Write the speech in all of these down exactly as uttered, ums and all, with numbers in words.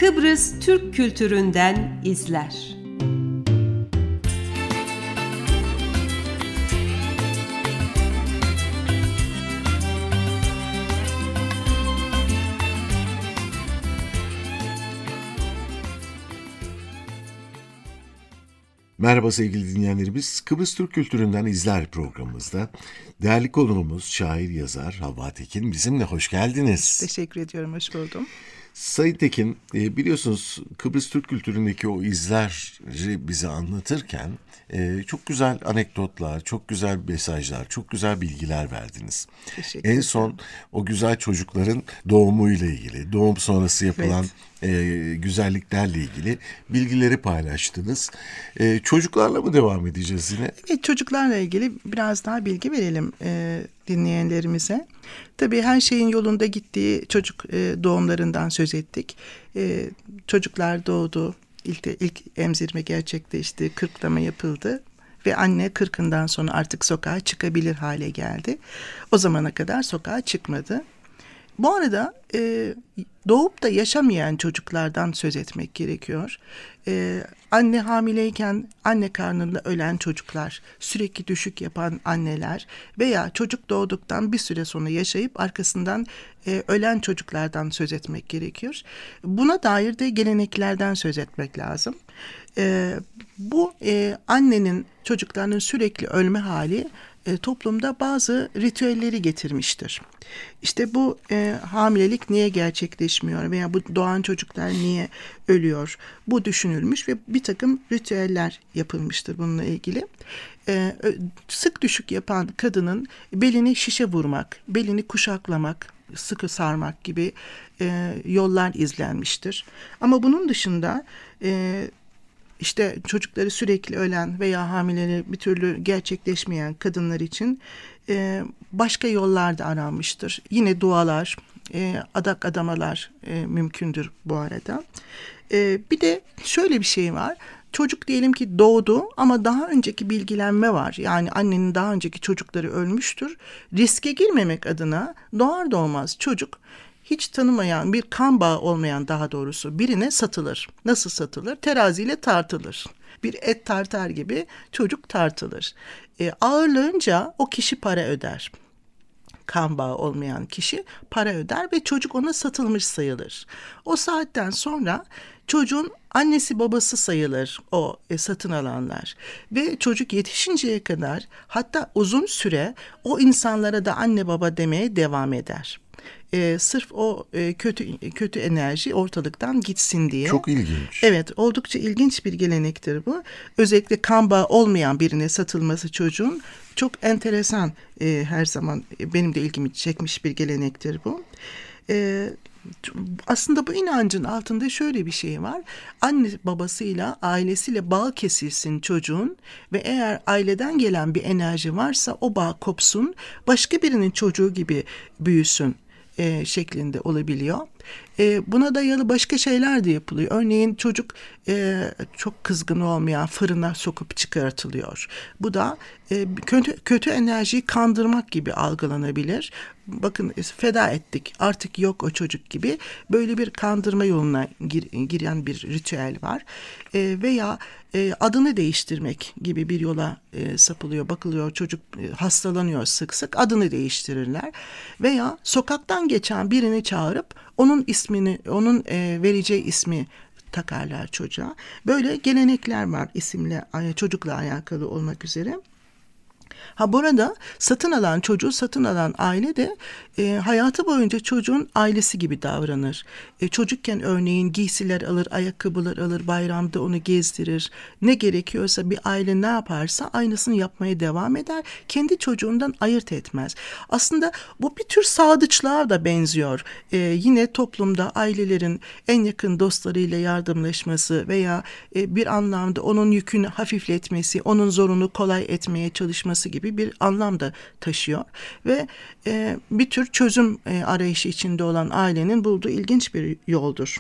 Kıbrıs Türk kültüründen izler. Merhaba sevgili dinleyenlerimiz. Kıbrıs Türk Kültüründen İzler programımızda değerli konuğumuz şair yazar Havva Tekin bizimle. Hoş geldiniz. Teşekkür ediyorum, hoş buldum. Sayın Tekin, biliyorsunuz Kıbrıs Türk kültüründeki o izleri bize anlatırken çok güzel anekdotlar, çok güzel mesajlar, çok güzel bilgiler verdiniz. Teşekkür en ederim. son o güzel çocukların doğumuyla ilgili, doğum sonrası yapılan evet. e, güzelliklerle ilgili bilgileri paylaştınız. E, çocuklarla mı devam edeceğiz yine? Evet, çocuklarla ilgili biraz daha bilgi verelim e, dinleyenlerimize. Tabii her şeyin yolunda gittiği çocuk e, doğumlarından söz ettik. E, çocuklar doğdu, ilk, de, ilk emzirme gerçekleşti, kırklama yapıldı. Ve anne kırkından sonra artık sokağa çıkabilir hale geldi. O zamana kadar sokağa çıkmadı. Bu arada e, doğup da yaşamayan çocuklardan söz etmek gerekiyor. E, anne hamileyken anne karnında ölen çocuklar, sürekli düşük yapan anneler veya çocuk doğduktan bir süre sonra yaşayıp arkasından e, ölen çocuklardan söz etmek gerekiyor. Buna dair de geleneklerden söz etmek lazım. E, bu e, annenin çocuklarının sürekli ölme hali e, toplumda bazı ritüelleri getirmiştir. İşte bu e, hamilelik niye gerçekleşmiyor veya bu doğan çocuklar niye ölüyor? Bu düşünülmüş ve bir takım ritüeller yapılmıştır bununla ilgili. E, sık düşük yapan kadının belini şişe vurmak, belini kuşaklamak, sıkı sarmak gibi e, yollar izlenmiştir. Ama bunun dışında e, İşte çocukları sürekli ölen veya hamileleri bir türlü gerçekleşmeyen kadınlar için e, başka yollar da aranmıştır. Yine dualar, e, adak adamalar e, mümkündür bu arada. E, bir de şöyle bir şey var. Çocuk diyelim ki doğdu ama daha önceki bilgilenme var. Yani annenin daha önceki çocukları ölmüştür. Riske girmemek adına doğar doğmaz çocuk hiç tanımayan, bir kan bağı olmayan daha doğrusu birine satılır. Nasıl satılır? Teraziyle tartılır. Bir et tartar gibi çocuk tartılır. E, ağırlığınca o kişi para öder. Kan bağı olmayan kişi para öder ve çocuk ona satılmış sayılır. O saatten sonra çocuğun annesi babası sayılır o e, satın alanlar. Ve çocuk yetişinceye kadar hatta uzun süre o insanlara da anne baba demeye devam eder. Ee, sırf o e, kötü kötü enerji ortalıktan gitsin diye. Çok ilginç. Evet, oldukça ilginç bir gelenektir bu. Özellikle kan bağı olmayan birine satılması çocuğun çok enteresan e, her zaman benim de ilgimi çekmiş bir gelenektir bu. E, aslında bu inancın altında şöyle bir şey var. Anne babasıyla, ailesiyle bağ kesilsin çocuğun ve eğer aileden gelen bir enerji varsa o bağ kopsun, başka birinin çocuğu gibi büyüsün E, şeklinde olabiliyor. E, buna dayalı başka şeyler de yapılıyor. Örneğin çocuk e, çok kızgın olmayan fırına sokup çıkartılıyor. Bu da e, kötü, kötü enerjiyi kandırmak gibi algılanabilir. Bakın feda ettik artık yok o çocuk gibi böyle bir kandırma yoluna gir, giren bir ritüel var. E, veya e, adını değiştirmek gibi bir yola e, sapılıyor. Bakılıyor çocuk e, hastalanıyor sık sık adını değiştirirler. Veya sokaktan geçen birini çağırıp onun ismini, onun e, vereceği ismi takarlar çocuğa. Böyle gelenekler var isimle, çocukla alakalı olmak üzere. Ha burada satın alan çocuğu satın alan aile de e, hayatı boyunca çocuğun ailesi gibi davranır. E, çocukken örneğin giysiler alır, ayakkabılar alır, bayramda onu gezdirir. Ne gerekiyorsa bir aile ne yaparsa aynısını yapmaya devam eder. Kendi çocuğundan ayırt etmez. Aslında bu bir tür sadıçlığa da benziyor. E, yine toplumda ailelerin en yakın dostlarıyla yardımlaşması veya e, bir anlamda onun yükünü hafifletmesi, onun zorunu kolay etmeye çalışması gibi bir anlam da taşıyor ve e, bir tür çözüm e, arayışı içinde olan ailenin bulduğu ilginç bir yoldur.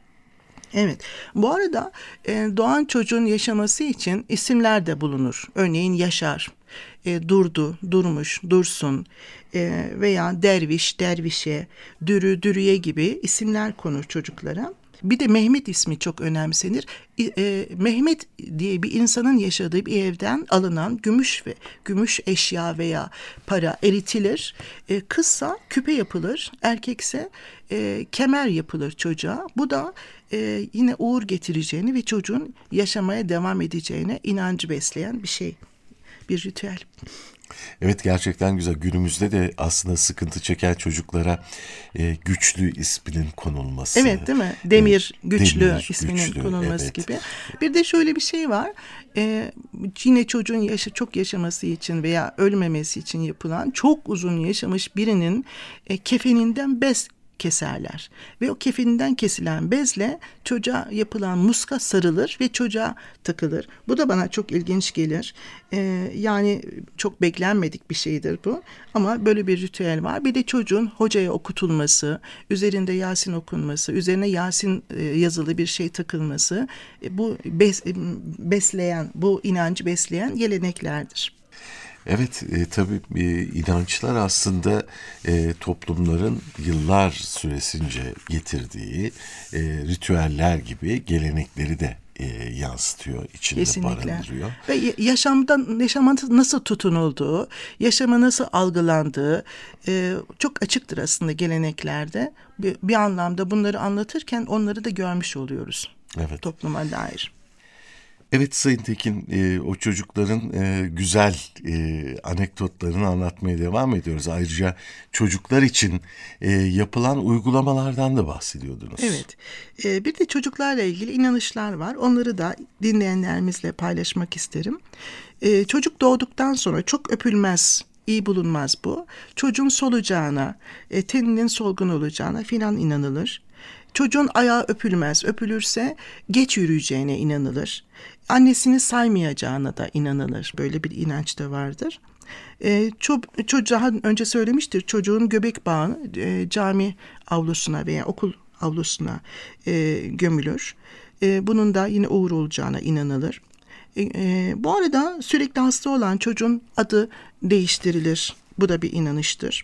Evet, bu arada e, doğan çocuğun yaşaması için isimler de bulunur. Örneğin Yaşar, e, Durdu, Durmuş, Dursun e, veya Derviş, Dervişe, Dürü, Dürüye gibi isimler konur çocuklara. Bir de Mehmet ismi çok önemsenir. E, Mehmet diye bir insanın yaşadığı bir evden alınan gümüş ve gümüş eşya veya para eritilir. E, kızsa küpe yapılır, erkekse e, kemer yapılır çocuğa. Bu da e, yine uğur getireceğini ve çocuğun yaşamaya devam edeceğine inancı besleyen bir şey, bir ritüel. Evet, gerçekten güzel. Günümüzde de aslında sıkıntı çeken çocuklara e, Güçlü isminin konulması. Evet, değil mi? Demir, e, Güçlü Demir, isminin Güçlü, konulması evet. gibi. Bir de şöyle bir şey var. E, yine çocuğun yaşı çok yaşaması için veya ölmemesi için yapılan, çok uzun yaşamış birinin e, kefeninden bez keserler. Ve o kefeninden kesilen bezle çocuğa yapılan muska sarılır ve çocuğa takılır. Bu da bana çok ilginç gelir. Ee, yani çok beklenmedik bir şeydir bu. Ama böyle bir ritüel var. Bir de çocuğun hocaya okutulması, üzerinde Yasin okunması, üzerine Yasin e, yazılı bir şey takılması, e, bu bes, e, besleyen, bu inancı besleyen geleneklerdir. Evet, e, tabii e, inançlar aslında e, toplumların yıllar süresince getirdiği e, ritüeller gibi gelenekleri de e, yansıtıyor, içinde Kesinlikle. barındırıyor. Ve yaşamdan, yaşama nasıl tutunulduğu, yaşama nasıl algılandığı e, çok açıktır aslında geleneklerde. Bir, bir anlamda bunları anlatırken onları da görmüş oluyoruz. Evet. Topluma dair. Evet Sayın Tekin, e, o çocukların e, güzel e, anekdotlarını anlatmaya devam ediyoruz. Ayrıca çocuklar için e, yapılan uygulamalardan da bahsediyordunuz. Evet, e, bir de çocuklarla ilgili inanışlar var. Onları da dinleyenlerimizle paylaşmak isterim. E, çocuk doğduktan sonra çok öpülmez, iyi bulunmaz bu. Çocuğun solacağına, e, teninin solgun olacağına filan inanılır. Çocuğun ayağı öpülmez, öpülürse geç yürüyeceğine inanılır. Annesini saymayacağına da inanılır. Böyle bir inanç da vardır. E, ço- çocuğa önce söylemiştir, çocuğun göbek bağı e, cami avlusuna veya okul avlusuna e, gömülür. E, bunun da yine uğur olacağına inanılır. E, e, bu arada sürekli hasta olan çocuğun adı değiştirilir. Bu da bir inanıştır.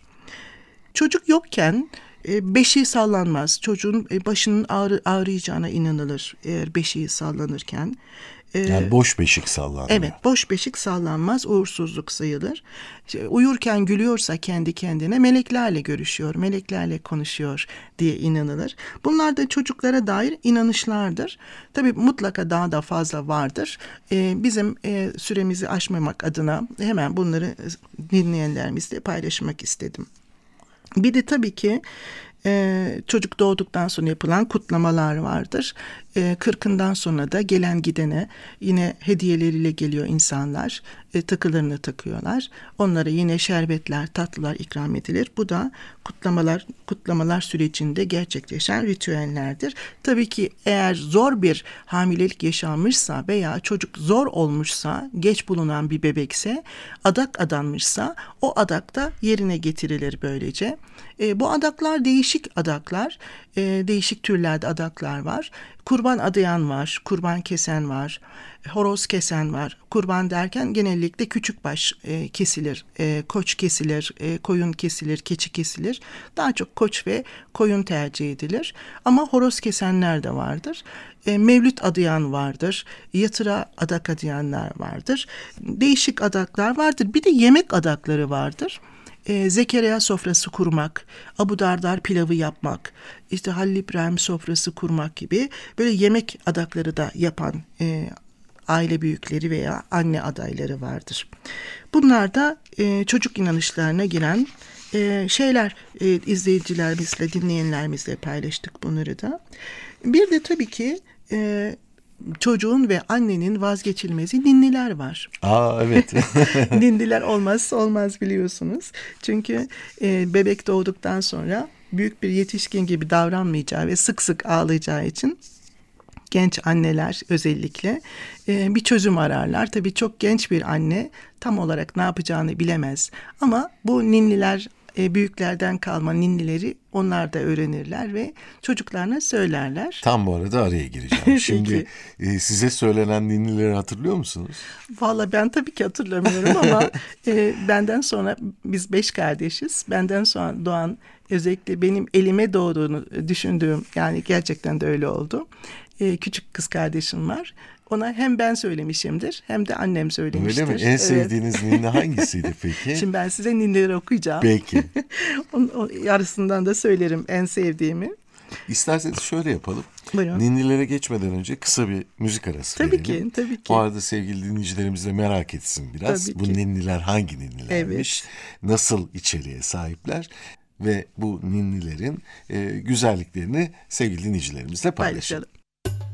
Çocuk yokken e, beşiği sallanmaz. Çocuğun e, başının ağrı, ağrıyacağına inanılır eğer beşiği sallanırken. Yani boş beşik sallanıyor. Evet, boş beşik sallanmaz, uğursuzluk sayılır. Uyurken gülüyorsa kendi kendine meleklerle görüşüyor, meleklerle konuşuyor diye inanılır. Bunlar da çocuklara dair inanışlardır. Tabii mutlaka daha da fazla vardır. Ee, bizim e, süremizi aşmamak adına hemen bunları dinleyenlerimizle paylaşmak istedim. Bir de tabii ki Ee, çocuk doğduktan sonra yapılan kutlamalar vardır. Ee, kırkından sonra da gelen gidene yine hediyeleriyle geliyor insanlar. E, takılarını takıyorlar. Onlara yine şerbetler, tatlılar ikram edilir. Bu da kutlamalar kutlamalar sürecinde gerçekleşen ritüellerdir. Tabii ki eğer zor bir hamilelik yaşanmışsa veya çocuk zor olmuşsa, geç bulunan bir bebekse, adak adanmışsa o adak da yerine getirilir böylece. E, bu adaklar değişik adaklar, e, değişik türlerde adaklar var. Kurban adayan var, kurban kesen var, horoz kesen var. Kurban derken genellikle küçük baş e, kesilir, e, koç kesilir, e, koyun kesilir, keçi kesilir. Daha çok koç ve koyun tercih edilir. Ama horoz kesenler de vardır. E, mevlüt adayan vardır, yatıra adak adayanlar vardır. Değişik adaklar vardır. Bir de yemek adakları vardır. E, Zekeriya sofrası kurmak, Abu Dardar pilavı yapmak, işte Halil İbrahim sofrası kurmak gibi böyle yemek adakları da yapan e, aile büyükleri veya anne adayları vardır. Bunlar da e, çocuk inanışlarına giren e, şeyler, e, izleyicilerimizle, dinleyenlerimizle paylaştık bunları da. Bir de tabii ki e, çocuğun ve annenin vazgeçilmezi ninniler var. Aa evet. Ninniler olmazsa olmaz biliyorsunuz. Çünkü e, bebek doğduktan sonra büyük bir yetişkin gibi davranmayacağı ve sık sık ağlayacağı için genç anneler özellikle e, bir çözüm ararlar. Tabii çok genç bir anne tam olarak ne yapacağını bilemez. Ama bu ninniler, e, büyüklerden kalma ninnileri onlar da öğrenirler ve çocuklarına söylerler. Tam bu arada araya gireceğim. Şimdi e, size söylenen ninnileri hatırlıyor musunuz? Vallahi ben tabii ki hatırlamıyorum ama e, benden sonra biz beş kardeşiz. Benden sonra doğan özellikle benim elime doğduğunu düşündüğüm, yani gerçekten de öyle oldu. Ee, küçük kız kardeşim var. Ona hem ben söylemişimdir hem de annem söylemiştir. Öyle mi? En sevdiğiniz evet. ninni hangisiydi peki? Şimdi ben size ninnileri okuyacağım. Peki. Onun, o, yarısından da söylerim en sevdiğimi. İsterseniz şöyle yapalım. Buyurun. Ninnilere geçmeden önce kısa bir müzik arası tabii verelim. Tabii ki, tabii ki. Bu arada sevgili dinleyicilerimiz de merak etsin biraz. Tabii bu ki. ninniler hangi ninnilermiş? Evet. Nasıl içeriğe sahipler? Ve bu ninnilerin e, güzelliklerini sevgili dinleyicilerimizle paylaşalım. Paylaşalım.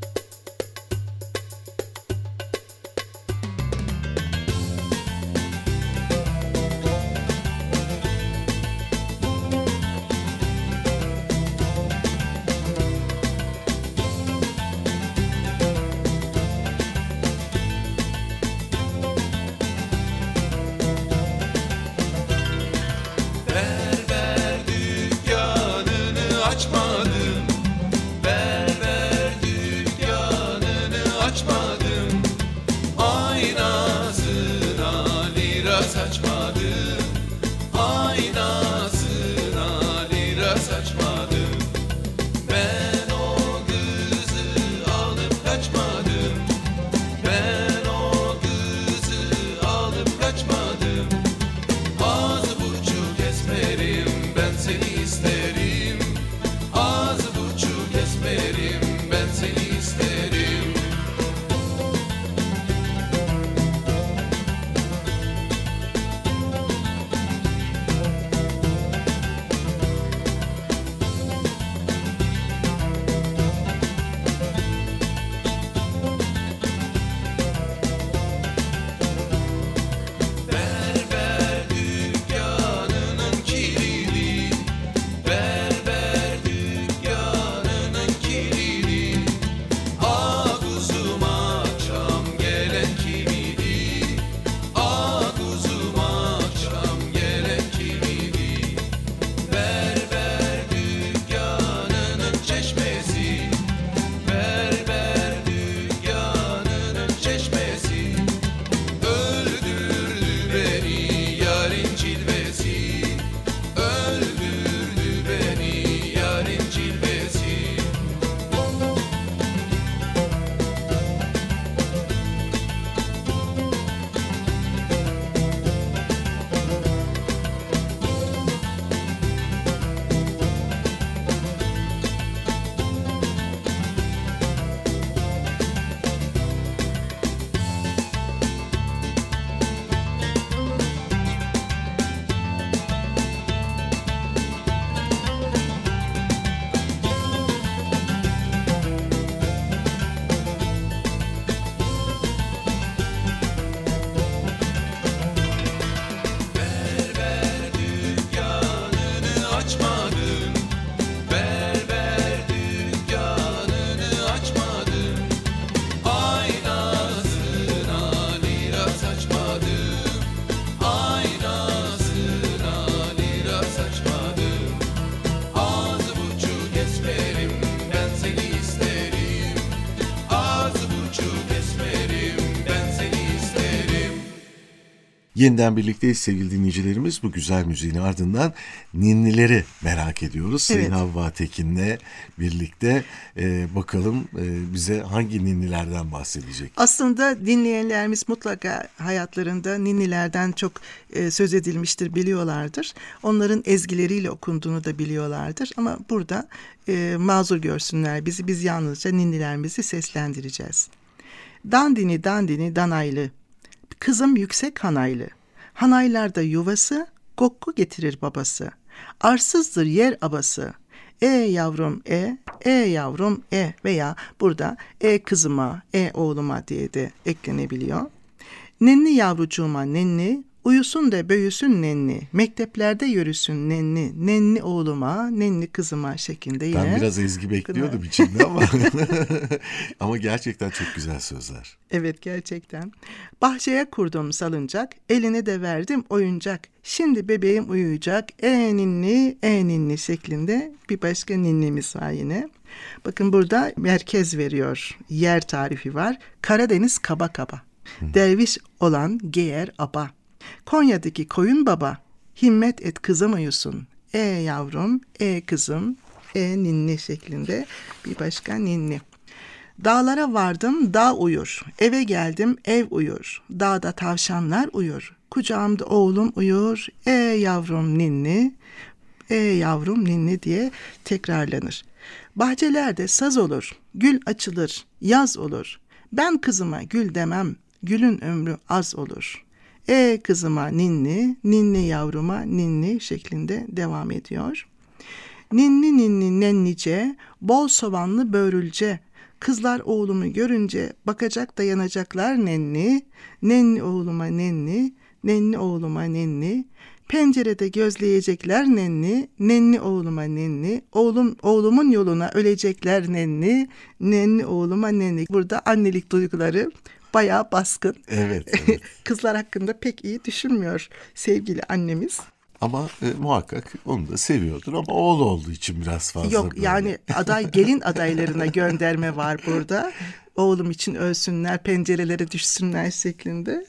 Yeniden birlikteyiz sevgili dinleyicilerimiz. Bu güzel müziğin ardından ninnileri merak ediyoruz. Evet. Sayın Havva Tekin'le birlikte e, bakalım e, bize hangi ninnilerden bahsedecek? Aslında dinleyenlerimiz mutlaka hayatlarında ninnilerden çok e, söz edilmiştir, biliyorlardır. Onların ezgileriyle okunduğunu da biliyorlardır. Ama burada e, mazur görsünler bizi, biz yalnızca ninnilerimizi seslendireceğiz. Dandini dandini danaylı, kızım yüksek hanaylı, hanaylarda yuvası, kokku getirir babası. Arsızdır yer abası, e yavrum e, e yavrum e veya burada e kızıma, e oğluma diye de eklenebiliyor. Nenni yavrucuğuma nenni, uyusun da böyüsün nenni, mekteplerde yürüsün nenni, nenni oğluma, nenni kızıma şeklinde yine. Ben biraz ezgi bekliyordum içinde ama ama gerçekten çok güzel sözler. Evet, gerçekten. Bahçeye kurdum salıncak, eline de verdim oyuncak. Şimdi bebeğim uyuyacak, e ninni, e ninni şeklinde bir başka ninnimiz var yine. Bakın burada merkez veriyor, yer tarifi var. Karadeniz kaba kaba, derviş olan geyer aba. Konya'daki koyun baba, himmet et kızım uyusun. e yavrum, e kızım, e ninni şeklinde bir başka ninni. Dağlara vardım, dağ uyur. Eve geldim, ev uyur. Dağda tavşanlar uyur. Kucağımda oğlum uyur. E yavrum ninni, e yavrum ninni diye tekrarlanır. Bahçelerde saz olur, gül açılır, yaz olur. Ben kızıma gül demem, gülün ömrü az olur. E kızıma ninni, ninni yavruma ninni şeklinde devam ediyor. Ninni ninni nennice, bol soğanlı börülce. Kızlar oğlumu görünce bakacak dayanacaklar nenni. Nenni oğluma nenni, nenni oğluma nenni. Pencerede gözleyecekler nenni, nenni oğluma nenni. Oğlum oğlumun yoluna ölecekler nenni, nenni oğluma nenni. Burada annelik duyguları bayağı baskın. Evet, evet. Kızlar hakkında pek iyi düşünmüyor sevgili annemiz. Ama e, muhakkak onu da seviyordur ama oğlu olduğu için biraz fazla. Yok böyle. yani aday gelin adaylarına gönderme var burada. Oğlum için ölsünler, pencerelere düşsünler şeklinde.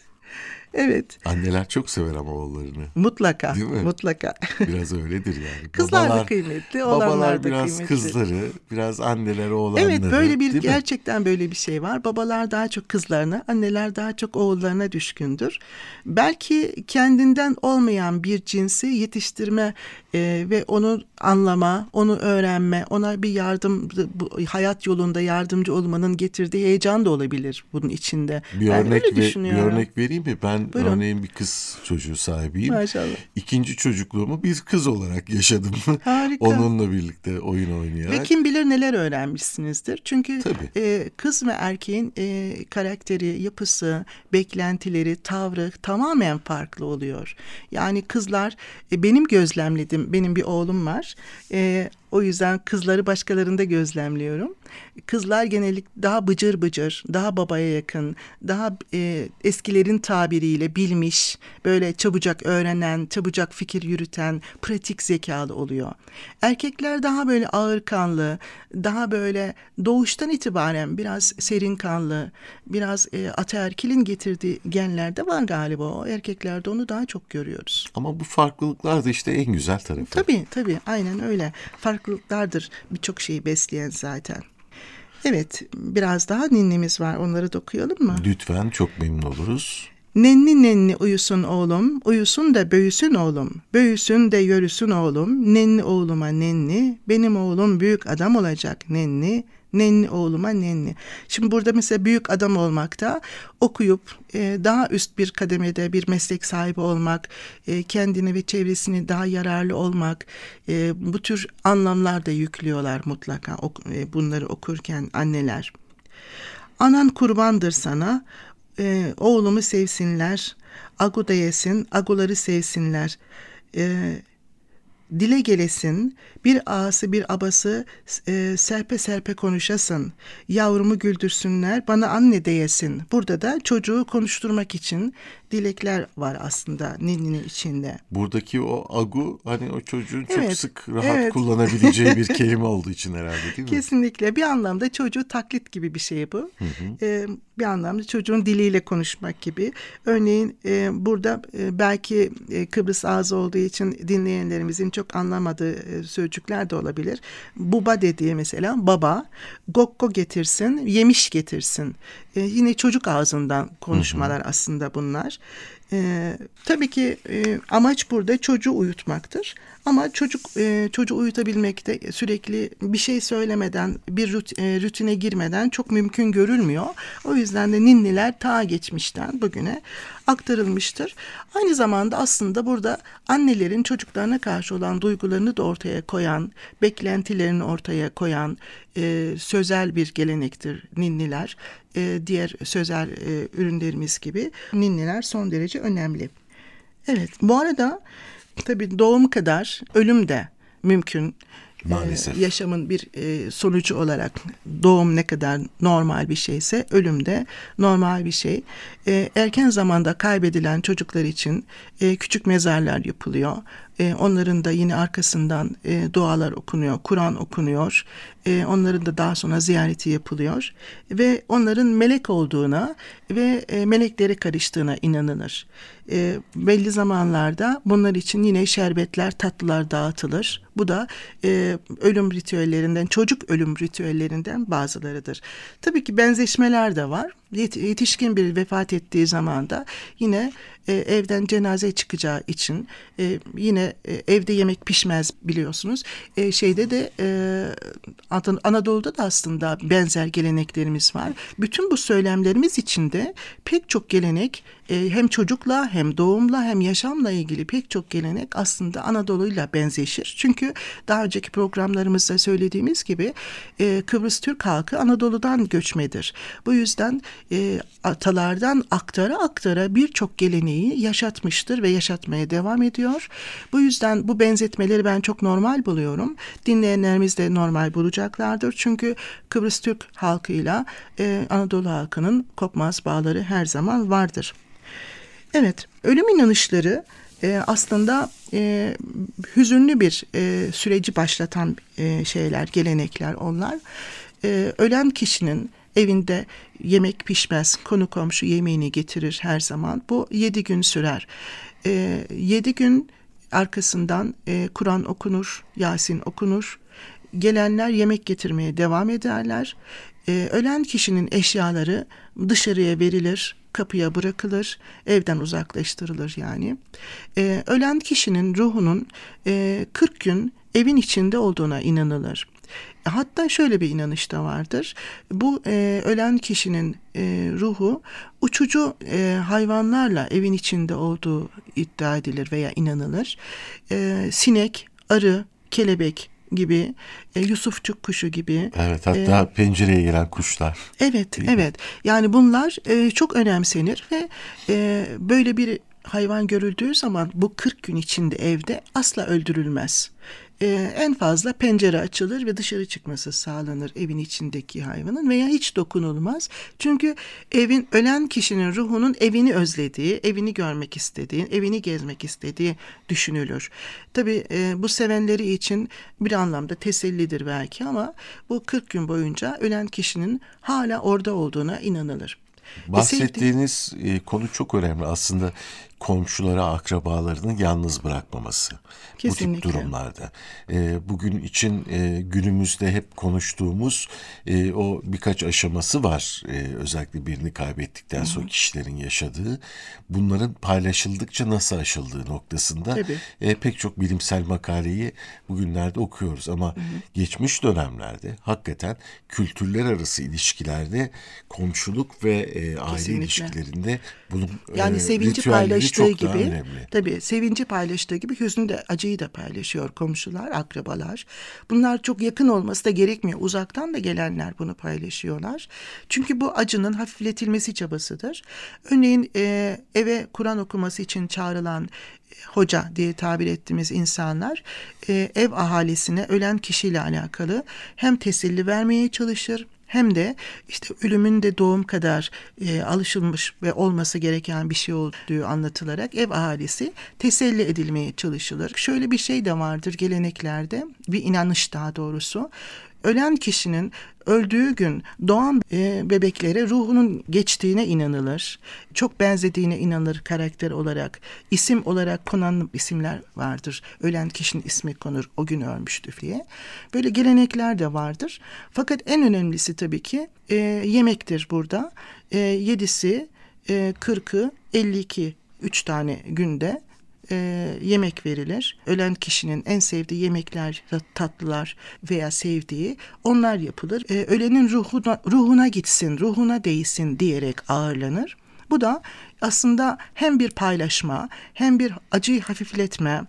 Evet. Anneler çok sever ama oğullarını. Mutlaka. Değil mi? Mutlaka. Biraz öyledir yani. Kızlar babalar, da kıymetli, oğlanlar babalar da biraz kıymetli. kızları, biraz anneler oğlanları. Evet, böyle bir değil mi? gerçekten böyle bir şey var. Babalar daha çok kızlarına, anneler daha çok oğullarına düşkündür. Belki kendinden olmayan bir cinsi yetiştirme e, ve onu anlama, onu öğrenme, ona bir yardım, bu hayat yolunda yardımcı olmanın getirdiği heyecan da olabilir bunun içinde. Bir Ben örnek öyle ve, bir düşünüyorum. örnek vereyim mi? Ben Buyurun. örneğin bir kız çocuğu sahibiyim. Maşallah. İkinci çocukluğumu bir kız olarak yaşadım. Harika. Onunla birlikte oyun oynayarak. Ve kim bilir neler öğrenmişsinizdir. Çünkü Tabii. e, kız ve erkeğin e, karakteri, yapısı, beklentileri, tavrı tamamen farklı oluyor. Yani kızlar, e, benim gözlemledim, benim bir oğlum var. E, o yüzden kızları başkalarında gözlemliyorum. Kızlar genellikle daha bıcır bıcır, daha babaya yakın, daha e, eskilerin tabiriyle bilmiş, böyle çabucak öğrenen, çabucak fikir yürüten, pratik zekalı oluyor. Erkekler daha böyle ağırkanlı, daha böyle doğuştan itibaren biraz serin kanlı, biraz e, ataerkilin getirdiği genlerde var galiba. O erkeklerde onu daha çok görüyoruz. Ama bu farklılıklar da işte en güzel tarafı. Tabii tabii aynen öyle. Farklılıklardır birçok şeyi besleyen zaten. Evet, biraz daha ninnimiz var. Onları da okuyalım mı? Lütfen, çok memnun oluruz. Nenni nenni uyusun oğlum, uyusun da büyüsün oğlum. Büyüsün de yürüsün oğlum, nenni oğluma nenni. Benim oğlum büyük adam olacak nenni. Nenni oğluma nenni. Şimdi burada mesela büyük adam olmakta, okuyup e, daha üst bir kademede bir meslek sahibi olmak, e, kendini ve çevresini daha yararlı olmak, e, bu tür anlamlar da yüklüyorlar mutlaka ok, e, bunları okurken anneler. Anan kurbandır sana, e, oğlumu sevsinler, agu da yesin, aguları sevsinler. E, Dile gelesin, bir ağası bir abası e, serpe serpe konuşasın. Yavrumu güldürsünler, bana anne diyesin. Burada da çocuğu konuşturmak için dilekler var aslında ninninin içinde. Buradaki o agu hani o çocuğun çok Evet, sık rahat evet. kullanabileceği bir kelime olduğu için herhalde, değil mi? Kesinlikle bir anlamda çocuğu taklit gibi bir şey bu. Hı hı. Ee, bir anlamda çocuğun diliyle konuşmak gibi. Örneğin e, burada e, belki e, Kıbrıs ağzı olduğu için dinleyenlerimizin çok anlamadığı e, sözcükler de olabilir. Buba dediği mesela baba, gokko getirsin, yemiş getirsin. E, yine çocuk ağzından konuşmalar hı hı. aslında bunlar. Ee, tabii ki e, amaç burada çocuğu uyutmaktır. Ama çocuk e, çocuğu uyutabilmekte sürekli bir şey söylemeden, bir rut, e, rutine girmeden çok mümkün görülmüyor. O yüzden de ninniler ta geçmişten bugüne aktarılmıştır. Aynı zamanda aslında burada annelerin çocuklarına karşı olan duygularını da ortaya koyan, beklentilerini ortaya koyan e, sözel bir gelenektir ninniler. E, diğer sözel e, ürünlerimiz gibi ninniler son derece önemli. Evet, bu arada tabii doğum kadar ölüm de mümkün. Maalesef. Ee, yaşamın bir e, sonucu olarak doğum ne kadar normal bir şeyse ölüm de normal bir şey. E, erken zamanda kaybedilen çocuklar için e, küçük mezarlar yapılıyor. E, onların da yine arkasından e, dualar okunuyor, Kur'an okunuyor. E, onların da daha sonra ziyareti yapılıyor ve onların melek olduğuna ve e, meleklere karıştığına inanılır. E, belli zamanlarda bunlar için yine şerbetler, tatlılar dağıtılır. Bu da e, ölüm ritüellerinden, çocuk ölüm ritüellerinden bazılarıdır. Tabii ki benzeşmeler de var. Yet- yetişkin biri vefat ettiği zaman da yine e, evden cenaze çıkacağı için e, yine e, evde yemek pişmez biliyorsunuz. E, şeyde de e, Anadolu'da da aslında benzer geleneklerimiz var. Bütün bu söylemlerimiz içinde pek çok gelenek e, hem çocukla hem doğumla hem yaşamla ilgili pek çok gelenek aslında Anadolu'yla benzeşir. Çünkü daha önceki programlarımızda söylediğimiz gibi e, Kıbrıs Türk halkı Anadolu'dan göçmedir. Bu yüzden e, atalardan aktara aktara birçok geleneği yaşatmıştır ve yaşatmaya devam ediyor. Bu yüzden bu benzetmeleri ben çok normal buluyorum. Dinleyenlerimiz de normal bulacaklardır. Çünkü Kıbrıs Türk halkıyla e, Anadolu halkının kopmaz bağları her zaman vardır. Evet, ölüm inanışları e, aslında e, hüzünlü bir e, süreci başlatan e, şeyler, gelenekler onlar. E, ölen kişinin evinde yemek pişmez, konu komşu yemeğini getirir her zaman. Bu yedi gün sürer. E, yedi gün arkasından e, Kur'an okunur, Yasin okunur. Gelenler yemek getirmeye devam ederler. E, ölen kişinin eşyaları dışarıya verilir, kapıya bırakılır, evden uzaklaştırılır yani. E, ölen kişinin ruhunun e, kırk gün evin içinde olduğuna inanılır. Hatta şöyle bir inanış da vardır. Bu e, ölen kişinin e, ruhu uçucu e, hayvanlarla evin içinde olduğu iddia edilir veya inanılır. E, sinek, arı, kelebek gibi, e, Yusufçuk kuşu gibi. Evet, hatta e, pencereye gelen kuşlar. Evet, evet. Yani bunlar e, çok önemsenir ve e, böyle bir hayvan görüldüğü zaman bu kırk gün içinde evde asla öldürülmez. Ee, en fazla pencere açılır ve dışarı çıkması sağlanır evin içindeki hayvanın veya hiç dokunulmaz. Çünkü evin ölen kişinin ruhunun evini özlediği, evini görmek istediği, evini gezmek istediği düşünülür. Tabii e, bu sevenleri için bir anlamda tesellidir belki ama bu kırk gün boyunca ölen kişinin hala orada olduğuna inanılır. Bahsettiğiniz e, konu çok önemli aslında, komşulara, akrabalarını yalnız bırakmaması. Kesinlikle. Bu tip durumlarda. E, bugün için e, günümüzde hep konuştuğumuz e, o birkaç aşaması var. E, özellikle birini kaybettikten sonra kişilerin yaşadığı. Bunların paylaşıldıkça nasıl aşıldığı noktasında e, pek çok bilimsel makaleyi bugünlerde okuyoruz. Ama hı hı. geçmiş dönemlerde hakikaten kültürler arası ilişkilerde komşuluk ve e, aile Kesinlikle. ilişkilerinde bunun yani e, sevinci paylaştığı gibi, tabii sevinci paylaştığı gibi hüznü de, acıyı da paylaşıyor komşular, akrabalar. Bunlar çok yakın olması da gerekmiyor. Uzaktan da gelenler bunu paylaşıyorlar. Çünkü bu acının hafifletilmesi çabasıdır. Örneğin e, eve Kur'an okuması için çağrılan hoca diye tabir ettiğimiz insanlar e, ev ahalisine ölen kişiyle alakalı hem teselli vermeye çalışır, hem de işte ölümün de doğum kadar e, alışılmış ve olması gereken bir şey olduğu anlatılarak ev ahalisi teselli edilmeye çalışılır. Şöyle bir şey de vardır geleneklerde, bir inanış daha doğrusu. Ölen kişinin öldüğü gün doğan e, bebeklere ruhunun geçtiğine inanılır. Çok benzediğine inanılır karakter olarak. İsim olarak konan isimler vardır. Ölen kişinin ismi konur, o gün ölmüştü diye. Böyle gelenekler de vardır. Fakat en önemlisi tabii ki e, yemektir burada. E, yedisi, e, kırkı, elli iki, üç tane günde E, yemek verilir. Ölen kişinin en sevdiği yemekler, tatlılar veya sevdiği onlar yapılır. E, ölenin ruhuna, ruhuna gitsin, ruhuna değsin diyerek ağırlanır. Bu da aslında hem bir paylaşma, hem bir acıyı hafifletme,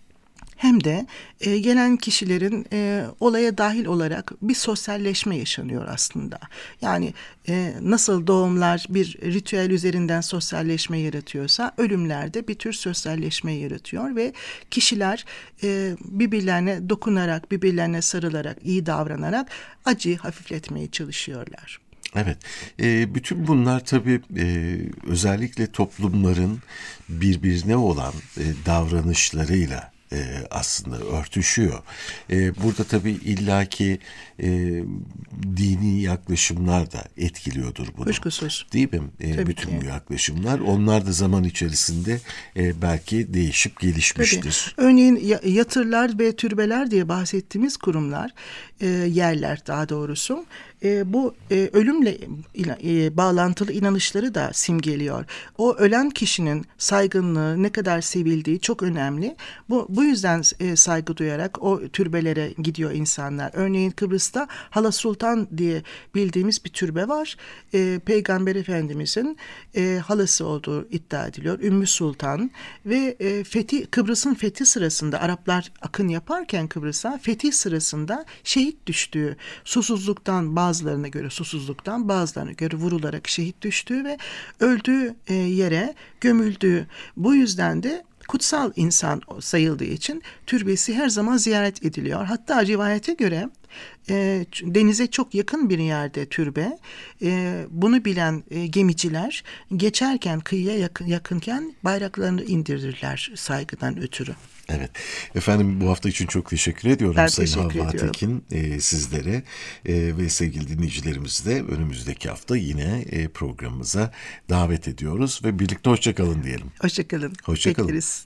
hem de e, gelen kişilerin e, olaya dahil olarak bir sosyalleşme yaşanıyor aslında. Yani e, nasıl doğumlar bir ritüel üzerinden sosyalleşme yaratıyorsa, ölümler de bir tür sosyalleşme yaratıyor ve kişiler e, birbirlerine dokunarak, birbirlerine sarılarak, iyi davranarak acıyı hafifletmeye çalışıyorlar. Evet, e, bütün bunlar tabii e, özellikle toplumların birbirine olan e, davranışlarıyla e, aslında örtüşüyor. E, burada tabii illaki e, dini yaklaşımlar da etkiliyordur bunu. Kuşkusuz. Değil mi? E, bütün ki. bu yaklaşımlar. Onlar da zaman içerisinde e, belki değişip gelişmiştir. Tabii. Örneğin yatırlar ve türbeler diye bahsettiğimiz kurumlar, e, yerler daha doğrusu, e, bu e, ölümle e, bağlantılı inanışları da simgeliyor. O ölen kişinin saygınlığı, ne kadar sevildiği çok önemli. Bu bu yüzden e, saygı duyarak o türbelere gidiyor insanlar. Örneğin Kıbrıs'ta Hala Sultan diye bildiğimiz bir türbe var. E, Peygamber Efendimizin e, halası olduğu iddia ediliyor. Ümmü Sultan ve e, fethi Kıbrıs'ın fethi sırasında Araplar akın yaparken Kıbrıs'a fethi sırasında şehit düştüğü, susuzluktan bazılarına göre susuzluktan bazılarına göre vurularak şehit düştüğü ve öldüğü e, yere gömüldüğü. Bu yüzden de kutsal insan sayıldığı için türbesi her zaman ziyaret ediliyor. Hatta rivayete göre e, denize çok yakın bir yerde türbe. E, bunu bilen e, gemiciler geçerken kıyıya yakın, yakınken bayraklarını indirirler saygıdan ötürü. Evet. Efendim bu hafta için çok teşekkür ediyorum Ben Sayın teşekkür Havva ediyorum. Tekin e, sizlere e, ve sevgili dinleyicilerimizi de önümüzdeki hafta yine e, programımıza davet ediyoruz ve birlikte hoşça kalın diyelim. Hoşça kalın. Hoşça kalın. Bekleriz.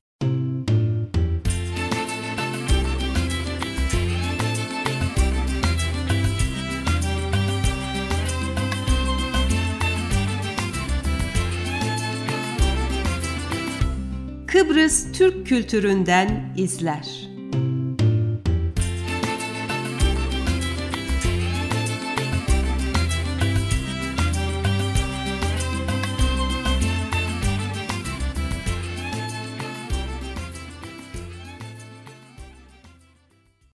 Kıbrıs Türk Kültüründen izler.